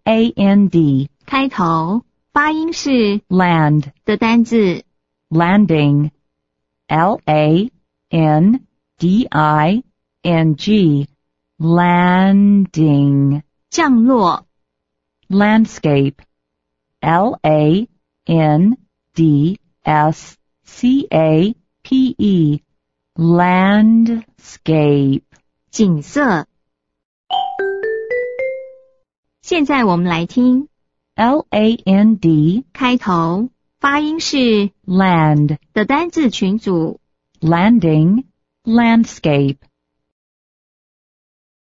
L-A-N-D 开头，发音是 land 的单字。 landing L-A-N-D-I-N-G landing 降落， landscape L-A-N-D-S-C-A-P-E landscape 景色。现在我们来听 L-A-N-D 开头，发音是 land 的单字群组。 landing landscape